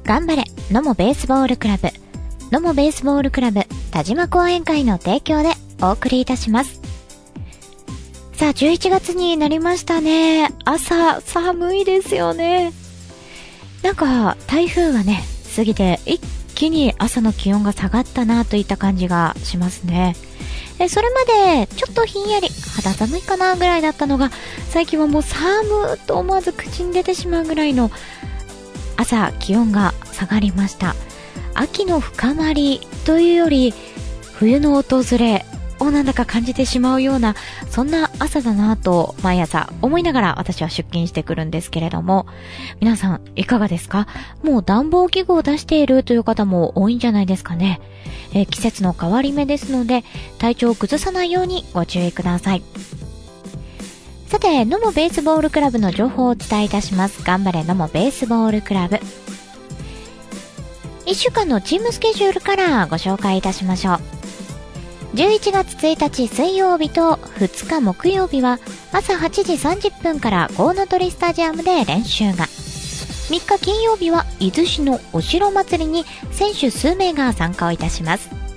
頑張れ野茂ベースボールクラブ、野茂ベースボールクラブ田島講演会の提供でお送りいたします。さあ、11月になりましたね。朝寒いですよね。なんか台風がね過ぎて一気に朝の気温が下がったなといった感じがしますね。それまでちょっとひんやり肌寒いかなぐらいだったのが、最近はもう寒ーと思わず口に出てしまうぐらいの朝気温が下がりました。秋の深まりというより冬の訪れをなんだか感じてしまうような、そんな朝だなと毎朝思いながら私は出勤してくるんですけれども、皆さんいかがですか？もう暖房器具を出しているという方も多いんじゃないですかね。季節の変わり目ですので体調を崩さないようにご注意ください。さて、野茂ベースボールクラブの情報をお伝えいたします。頑張れ野茂ベースボールクラブ、1週間のチームスケジュールからご紹介いたしましょう。11月1日水曜日と2日木曜日は朝8時30分からコウノトリスタジアムで練習が、3日金曜日は伊豆市のお城祭りに選手数名が参加をいたします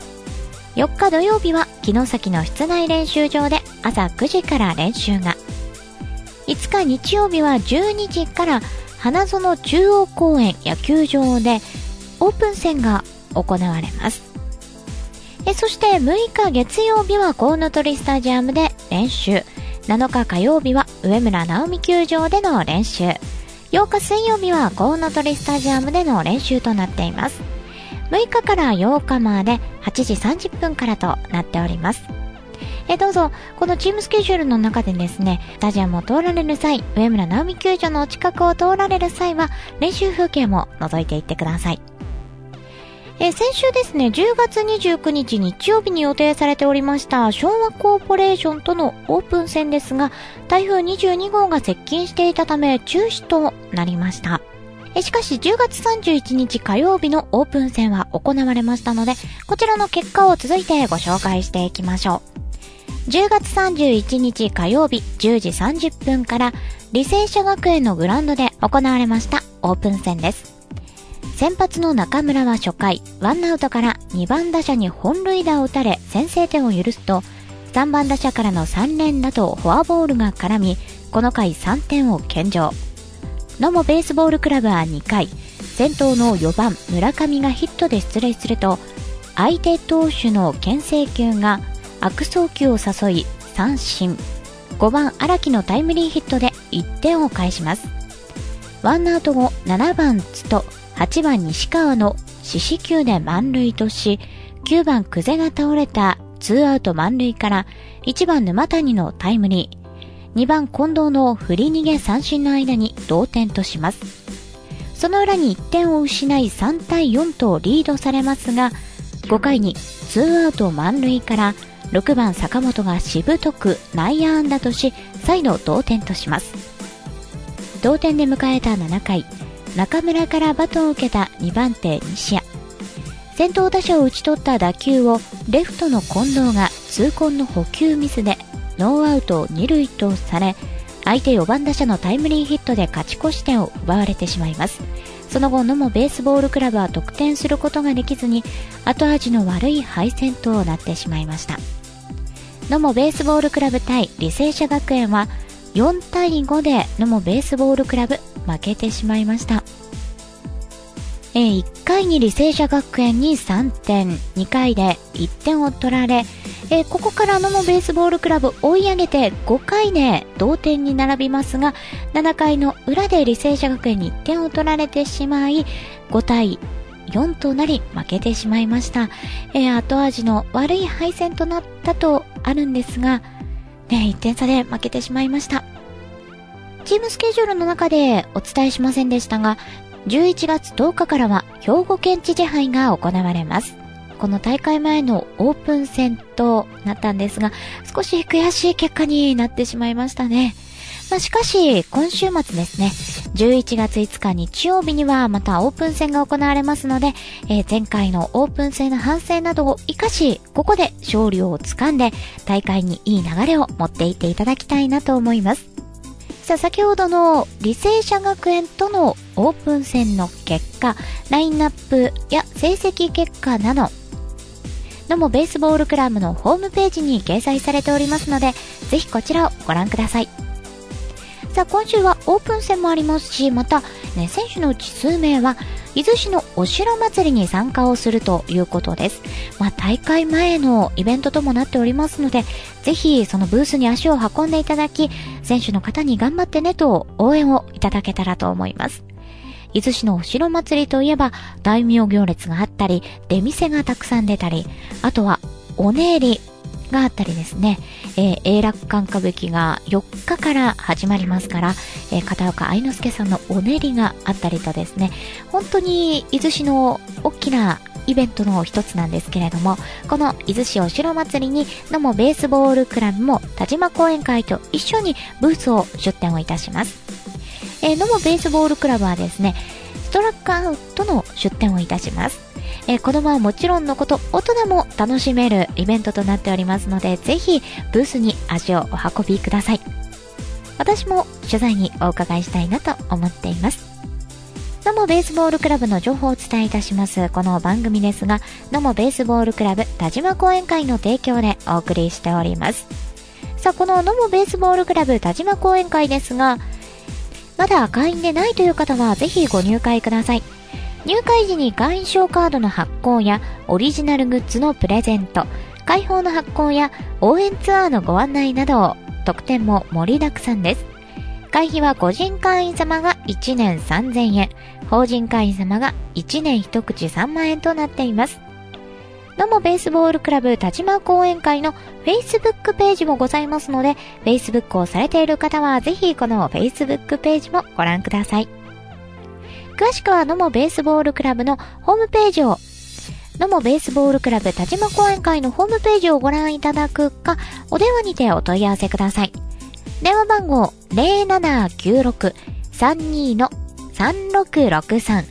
。4日土曜日は城崎の室内練習場で朝9時から練習が、5日日曜日は12時から花園中央公園野球場でオープン戦が行われます。そして6日月曜日はコウノトリスタジアムで練習、7日火曜日は上村直美球場での練習、8日水曜日はコウノトリスタジアムでの練習となっています。6日から8日まで8時30分からとなっております。どうぞこのチームスケジュールの中でですね、スタジアムを通られる際、上村直美球場の近くを通られる際は練習風景も覗いていってください。先週ですね、10月29日日曜日に予定されておりました昭和コーポレーションとのオープン戦ですが、台風22号が接近していたため中止となりました。しかし10月31日火曜日のオープン戦は行われましたので、こちらの結果を続いてご紹介していきましょう。10月31日火曜日10時30分から履正社学園のグラウンドで行われましたオープン戦です。先発の中村は初回ワンアウトから2番打者に本塁打を打たれ先制点を許すと、3番打者からの3連打とフォアボールが絡み、この回3点を献上。野茂ベースボールクラブは2回先頭の4番村上がヒットで出塁すると、相手投手の牽制球が悪送球を誘い三振、5番荒木のタイムリーヒットで1点を返します。ワンアウト後7番津と8番西川の四死球で満塁とし、9番久世が倒れた2アウト満塁から1番沼谷のタイムリー、2番近藤の振り逃げ三振の間に同点とします。その裏に1点を失い3対4とリードされますが、5回に2アウト満塁から6番坂本がしぶとく内野安打とし再度同点とします。同点で迎えた7回、中村からバトンを受けた2番手西谷、先頭打者を打ち取った打球をレフトの近藤が痛恨の捕球ミスでノーアウト2塁とされ、相手4番打者のタイムリーヒットで勝ち越し点を奪われてしまいます。その後野茂ベースボールクラブは得点することができずに後味の悪い敗戦となってしまいました。野茂ベースボールクラブ対履正社学園は4対5で野茂ベースボールクラブ負けてしまいました。1回に履正社学園に3点、2回で1点を取られ、ここから野茂ベースボールクラブ追い上げて5回で同点に並びますが、7回の裏で履正社学園に1点を取られてしまい5対4となり負けてしまいました。後味の悪い敗戦となったとあるんですが、1点差で負けてしまいました。チームスケジュールの中でお伝えしませんでしたが、11月10日からは兵庫県知事杯が行われます。この大会前のオープン戦となったんですが、少し悔しい結果になってしまいましたね。しかし今週末ですね、11月5日日曜日にはまたオープン戦が行われますので、前回のオープン戦の反省などを生かし、ここで勝利をつかんで大会にいい流れを持っていっていただきたいなと思います。 さあ、先ほどの履正社学園とのオープン戦の結果、ラインナップや成績結果など、野茂ベースボールクラブのホームページに掲載されておりますので、ぜひこちらをご覧ください。さあ、今週はオープン戦もありますし、また、ね、選手のうち数名は伊豆市のお城祭りに参加をするということです。大会前のイベントともなっておりますので、ぜひそのブースに足を運んでいただき、選手の方に頑張ってねと応援をいただけたらと思います。伊豆市のお城祭りといえば、大名行列があったり、出店がたくさん出たり、あとはお練りがあったりですね、永楽館歌舞伎が4日から始まりますから、片岡愛之助さんのお練りがあったりとですね、本当に伊豆市の大きなイベントの一つなんですけれども、この伊豆市お城祭りに野茂ベースボールクラブも田島講演会と一緒にブースを出展をいたします。野茂ベースボールクラブはですね、ストラックアウトの出展をいたします。子供はもちろんのこと、大人も楽しめるイベントとなっておりますので、ぜひブースに足をお運びください。私も取材にお伺いしたいなと思っています。野茂ベースボールクラブの情報をお伝えいたしますこの番組ですが、野茂ベースボールクラブ田島講演会の提供でお送りしております。さあ、この野茂ベースボールクラブ田島講演会ですが、まだ会員でないという方はぜひご入会ください。入会時に会員証カードの発行やオリジナルグッズのプレゼント、会報の発行や応援ツアーのご案内など、特典も盛りだくさんです。会費は個人会員様が1年3000円、法人会員様が1年一口3万円となっています。野茂ベースボールクラブ田島講演会の Facebook ページもございますので、Facebook をされている方はぜひこの Facebook ページもご覧ください。詳しくは野茂ベースボールクラブのホームページを、野茂ベースボールクラブ田島講演会のホームページをご覧いただくか、お電話にてお問い合わせください。電話番号 0796-32-3663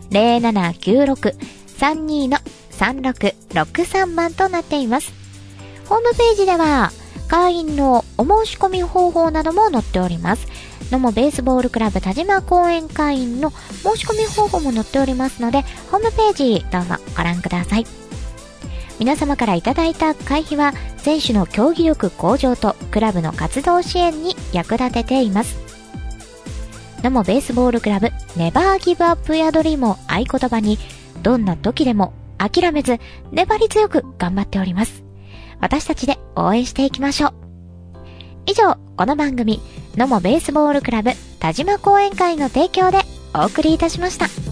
0796-32-3663 番となっています。ホームページでは会員のお申し込み方法なども載っております。野茂ベースボールクラブ田島講演会員の申し込み方法も載っておりますので、ホームページどうぞご覧ください。皆様からいただいた会費は選手の競技力向上とクラブの活動支援に役立てています。野茂ベースボールクラブネバーギブアップやドリームを合言葉に、どんな時でも諦めず粘り強く頑張っております。私たちで応援していきましょう。以上、この番組野茂ベースボールクラブ田島講演会の提供でお送りいたしました。